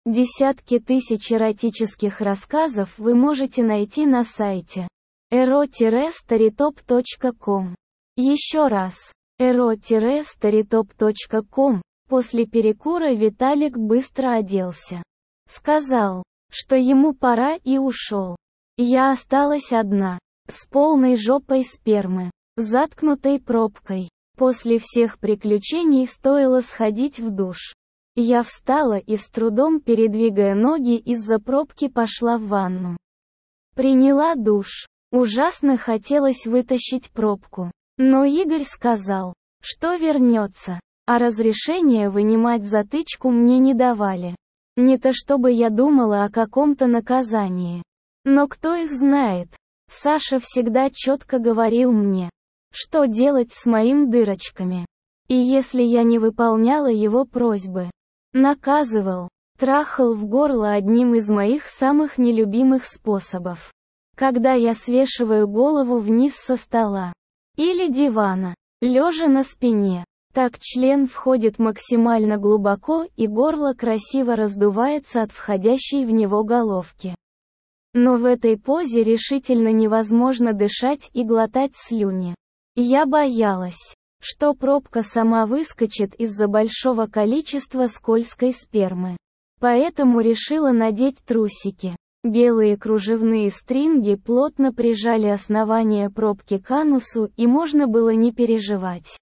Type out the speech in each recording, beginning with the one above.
Десятки тысяч эротических рассказов вы можете найти на сайте ero-storytop.com. Еще раз. ero-storytop.com. После перекура Виталик быстро оделся. Сказал, что ему пора, и ушел. Я осталась одна, с полной жопой спермы, заткнутой пробкой. После всех приключений стоило сходить в душ. Я встала и, с трудом передвигая ноги из-за пробки, пошла в ванну. Приняла душ. Ужасно хотелось вытащить пробку. Но Игорь сказал, что вернется, а разрешения вынимать затычку мне не давали. Не то чтобы я думала о каком-то наказании. Но кто их знает? Саша всегда четко говорил мне, что делать с моими дырочками. И если я не выполняла его просьбы, наказывал, трахал в горло одним из моих самых нелюбимых способов. Когда я свешиваю голову вниз со стола или дивана, лежа на спине, так член входит максимально глубоко и горло красиво раздувается от входящей в него головки. Но в этой позе решительно невозможно дышать и глотать слюни. Я боялась, что пробка сама выскочит из-за большого количества скользкой спермы. Поэтому решила надеть трусики. Белые кружевные стринги плотно прижали основание пробки к анусу, и можно было не переживать.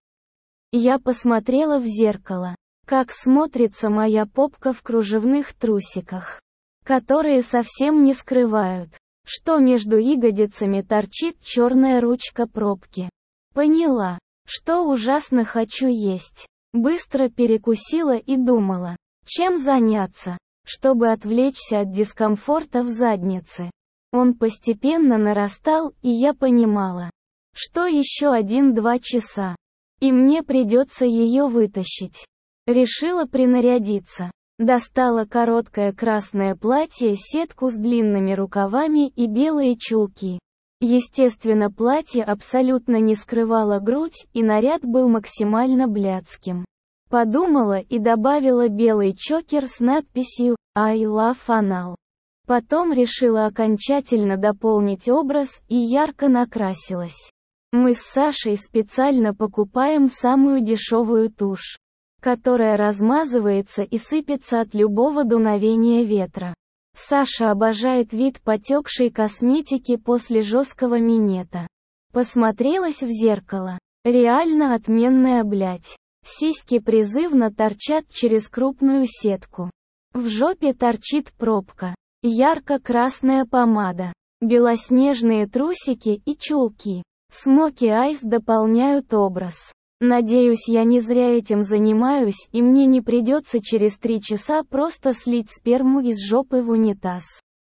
Я посмотрела в зеркало, как смотрится моя попка в кружевных трусиках, которые совсем не скрывают, что между ягодицами торчит черная ручка пробки. Поняла, что ужасно хочу есть. Быстро перекусила и думала, чем заняться, чтобы отвлечься от дискомфорта в заднице. Он постепенно нарастал, и я понимала, что еще 1-2 часа, и мне придется ее вытащить. Решила принарядиться. Достала короткое красное платье, сетку с длинными рукавами и белые чулки. Естественно, платье абсолютно не скрывало грудь, и наряд был максимально блядским. Подумала и добавила белый чокер с надписью «I love anal». Потом решила окончательно дополнить образ и ярко накрасилась. Мы с Сашей специально покупаем самую дешевую тушь, которая размазывается и сыпется от любого дуновения ветра. Саша обожает вид потекшей косметики после жесткого минета. Посмотрелась в зеркало. Реально отменная блядь. Сиськи призывно торчат через крупную сетку. В жопе торчит пробка. Ярко-красная помада. Белоснежные трусики и чулки. Смоки айс дополняют образ. Надеюсь, я не зря этим занимаюсь, и мне не придется через 3 часа просто слить сперму из жопы в унитаз.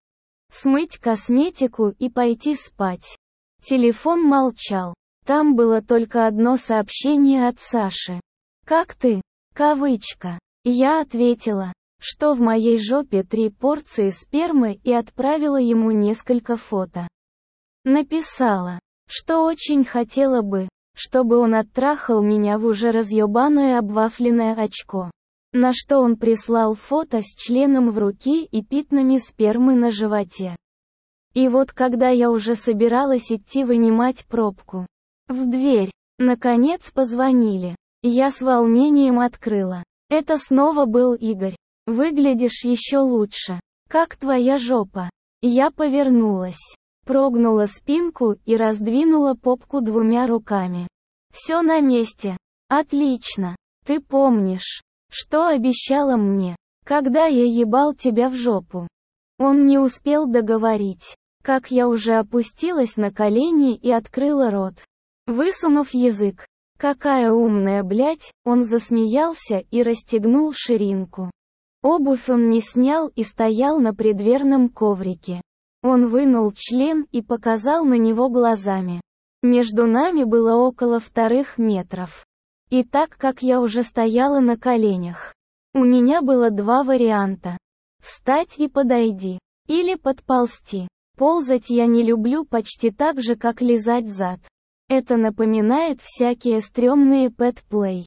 Смыть косметику и пойти спать. Телефон молчал. Там было только одно сообщение от Саши. «Как ты?» Кавычка. Я ответила, что в моей жопе 3 порции спермы, и отправила ему несколько фото. Написала, что очень хотела бы, чтобы он оттрахал меня в уже разъебанное обвафленное очко. На что он прислал фото с членом в руке и пятнами спермы на животе. И вот когда я уже собиралась идти вынимать пробку, в дверь, наконец, позвонили. Я с волнением открыла. Это снова был Игорь. «Выглядишь еще лучше. Как твоя жопа?» Я повернулась, прогнула спинку и раздвинула попку 2 руками. «Все на месте. Отлично. Ты помнишь, что обещала мне, когда я ебал тебя в жопу?» Он не успел договорить, как я уже опустилась на колени и открыла рот, высунув язык. «Какая умная блядь!» Он засмеялся и расстегнул ширинку. Обувь он не снял и стоял на придверном коврике. Он вынул член и показал на него глазами. Между нами было около 2 метров. И так как я уже стояла на коленях, у меня было 2 варианта. Встать и подойди. Или подползти. Ползать я не люблю почти так же, как лизать зад. Это напоминает всякие стрёмные пэт-плей.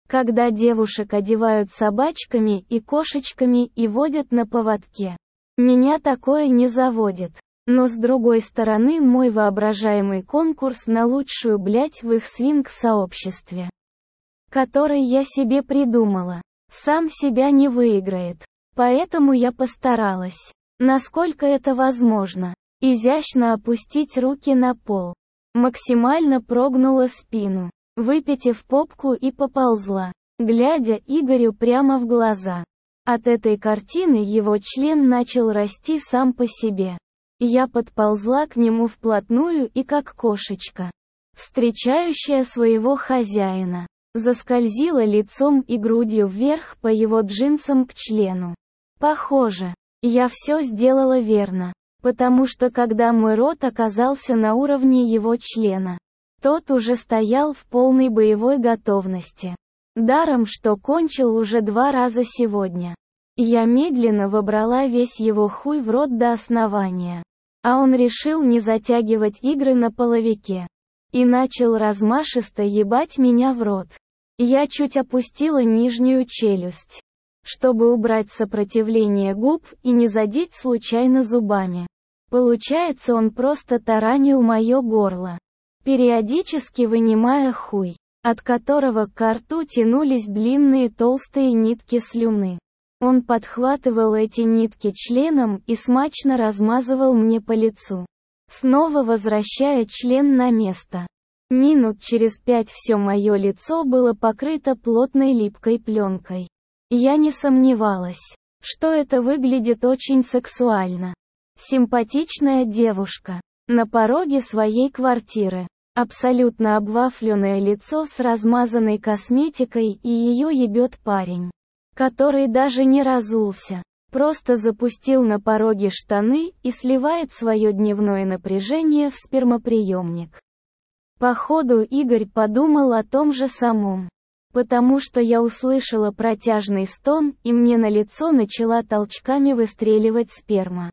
когда девушек одевают собачками и кошечками и водят на поводке. Меня такое не заводит. Но с другой стороны, мой воображаемый конкурс на лучшую блядь в их свинг-сообществе, который я себе придумала, сам себя не выиграет. Поэтому я постаралась, насколько это возможно, изящно опустить руки на пол. Максимально прогнула спину, выпятив попку и поползла, глядя Игорю прямо в глаза. От этой картины его член начал расти сам по себе. Я подползла к нему вплотную и как кошечка, встречающая своего хозяина, заскользила лицом и грудью вверх по его джинсам к члену. Похоже, я все сделала верно, потому что когда мой рот оказался на уровне его члена, тот уже стоял в полной боевой готовности. Даром, что кончил уже 2 раза сегодня. Я медленно вобрала весь его хуй в рот до основания. А он решил не затягивать игры на половике. И начал размашисто ебать меня в рот. Я чуть опустила нижнюю челюсть, чтобы убрать сопротивление губ и не задеть случайно зубами. Получается, он просто таранил мое горло, периодически вынимая хуй, от которого к рту тянулись длинные толстые нитки слюны. Он подхватывал эти нитки членом и смачно размазывал мне по лицу, снова возвращая член на место. Минут через 5 все мое лицо было покрыто плотной липкой пленкой. Я не сомневалась, что это выглядит очень сексуально. Симпатичная девушка, на пороге своей квартиры, абсолютно обвафленное лицо с размазанной косметикой, и ее ебет парень, который даже не разулся, просто запустил на пороге штаны и сливает свое дневное напряжение в спермоприемник. Походу, Игорь подумал о том же самом, потому что я услышала протяжный стон, и мне на лицо начала толчками выстреливать сперма.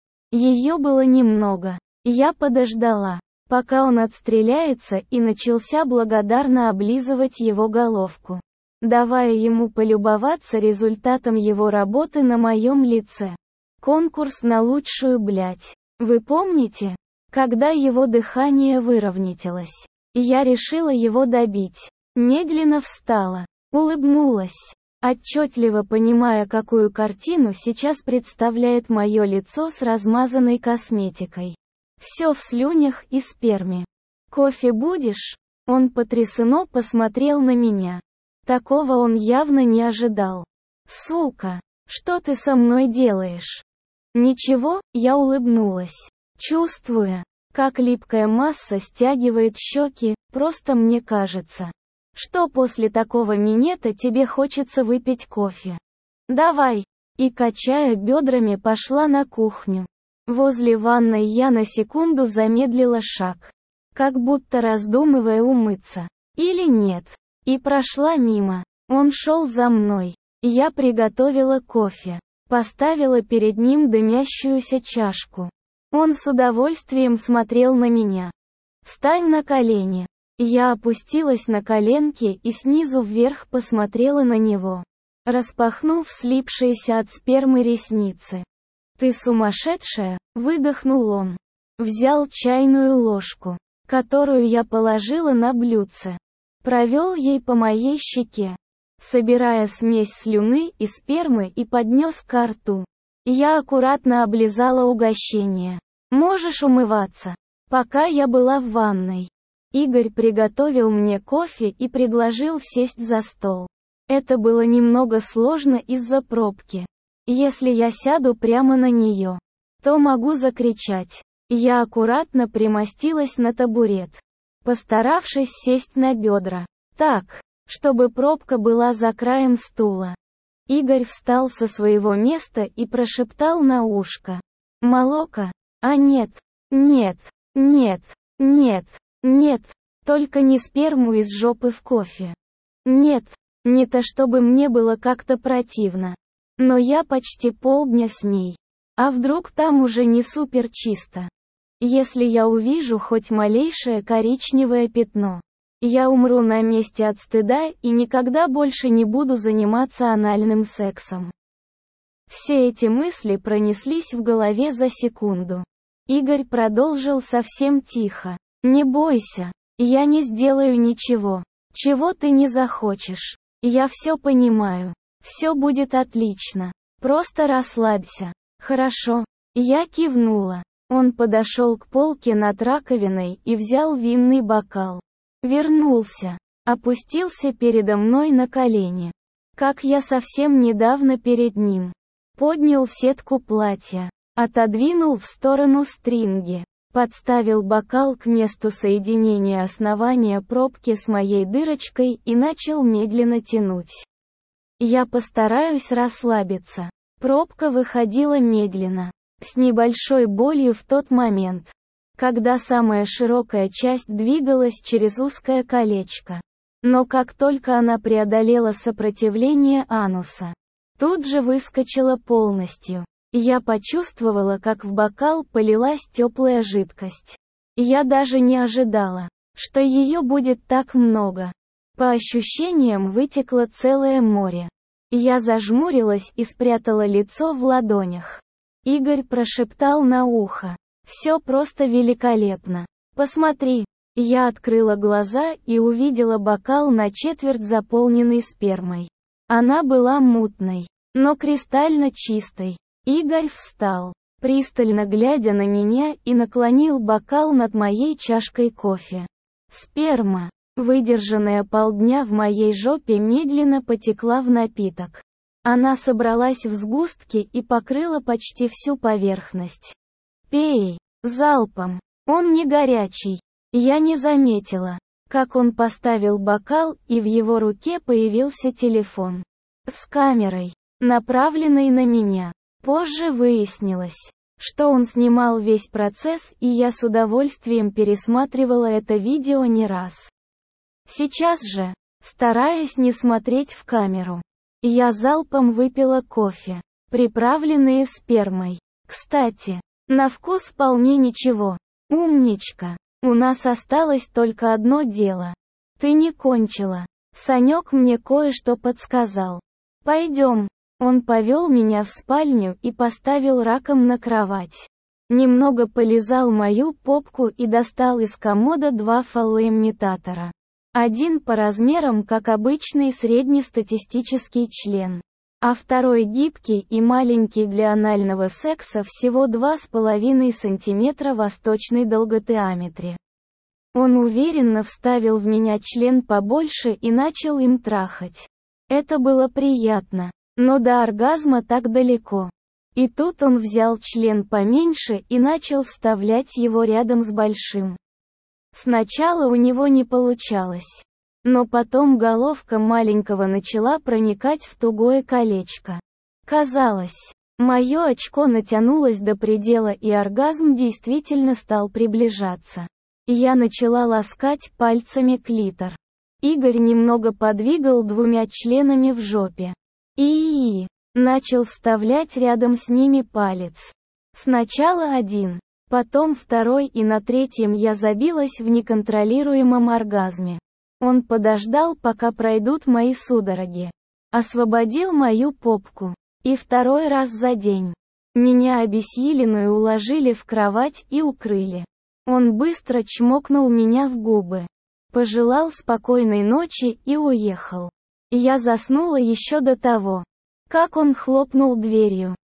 Ее было немного. Я подождала, пока он отстреляется, и начался благодарно облизывать его головку, давая ему полюбоваться результатом его работы на моем лице. Конкурс на лучшую блядь. Вы помните, когда его дыхание выровнялось? Я решила его добить. Медленно встала, улыбнулась, отчетливо понимая, какую картину сейчас представляет мое лицо с размазанной косметикой. Все в слюнях и сперме. «Кофе будешь?» Он потрясенно посмотрел на меня. Такого он явно не ожидал. «Сука, что ты со мной делаешь?» «Ничего», я улыбнулась, чувствуя, как липкая масса стягивает щеки. «Просто мне кажется, что после такого минета тебе хочется выпить кофе. Давай!» И, качая бедрами, пошла на кухню. Возле ванной я на секунду замедлила шаг, как будто раздумывая, умыться или нет, и прошла мимо. Он шел за мной. Я приготовила кофе, поставила перед ним дымящуюся чашку. Он с удовольствием смотрел на меня. «Встань на колени». Я опустилась на коленки и снизу вверх посмотрела на него, распахнув слипшиеся от спермы ресницы. «Ты сумасшедшая?» — выдохнул он. Взял чайную ложку, которую я положила на блюдце, провел ей по моей щеке, собирая смесь слюны и спермы, и поднес ко рту. Я аккуратно облизала угощение. «Можешь умываться». Пока я была в ванной, Игорь приготовил мне кофе и предложил сесть за стол. Это было немного сложно из-за пробки. Если я сяду прямо на нее, то могу закричать. Я аккуратно примостилась на табурет, постаравшись сесть на бедра, так, чтобы пробка была за краем стула. Игорь встал со своего места и прошептал на ушко: «Молоко? А нет, нет, нет, нет, нет, только не сперму из жопы в кофе. Нет, не то чтобы мне было как-то противно. Но я почти полдня с ней. А вдруг там уже не супер чисто? Если я увижу хоть малейшее коричневое пятно, Я умру на месте от стыда и никогда больше не буду заниматься анальным сексом. Все эти мысли пронеслись в голове за секунду. Игорь продолжил совсем тихо. «Не бойся, я не сделаю ничего, чего ты не захочешь. Я все понимаю. Все будет отлично. Просто расслабься. Хорошо?» Я кивнула. Он подошел к полке над раковиной и взял винный бокал. Вернулся. Опустился передо мной на колени. Как я совсем недавно перед ним. Поднял сетку платья. Отодвинул в сторону стринги. Подставил бокал к месту соединения основания пробки с моей дырочкой и начал медленно тянуть. Я постараюсь расслабиться. Пробка выходила медленно, с небольшой болью в тот момент, когда самая широкая часть двигалась через узкое колечко. Но как только она преодолела сопротивление ануса, тут же выскочила полностью. Я почувствовала, как в бокал полилась теплая жидкость. Я даже не ожидала, что ее будет так много. По ощущениям вытекло целое море. Я зажмурилась и спрятала лицо в ладонях. Игорь прошептал на ухо. «Все просто великолепно. Посмотри». Я открыла глаза и увидела бокал на четверть заполненный спермой. Она была мутной, но кристально чистой. Игорь встал, пристально глядя на меня, и наклонил бокал над моей чашкой кофе. Сперма, выдержанная полдня в моей жопе, медленно потекла в напиток. Она собралась в сгустки и покрыла почти всю поверхность. «Пей, залпом, он не горячий». Я не заметила, как он поставил бокал, и в его руке появился телефон с камерой, направленной на меня. Позже выяснилось, что он снимал весь процесс, и я с удовольствием пересматривала это видео не раз. Сейчас же, стараясь не смотреть в камеру, я залпом выпила кофе, приправленные спермой. Кстати, на вкус вполне ничего. Умничка. У нас осталось только одно дело. Ты не кончила. Санек мне кое-что подсказал. Пойдем. Он повел меня в спальню и поставил раком на кровать. Немного полизал мою попку и достал из комода 2 фалоимитатора. Один по размерам как обычный среднестатистический член, а второй гибкий и маленький для анального секса, всего 2,5 см восточной долгодиаметре. Он уверенно вставил в меня член побольше и начал им трахать. Это было приятно. Но до оргазма так далеко. И тут он взял член поменьше и начал вставлять его рядом с большим. Сначала у него не получалось. Но потом головка маленького начала проникать в тугое колечко. Казалось, мое очко натянулось до предела, и оргазм действительно стал приближаться. Я начала ласкать пальцами клитор. Игорь немного подвигал 2 членами в жопе. И начал вставлять рядом с ними палец. Сначала один, потом второй, и на третьем я забилась в неконтролируемом оргазме. Он подождал, пока пройдут мои судороги. Освободил мою попку. И 2 раз за день. Меня обессиленную уложили в кровать и укрыли. Он быстро чмокнул меня в губы. Пожелал спокойной ночи и уехал. Я заснула еще до того, как он хлопнул дверью.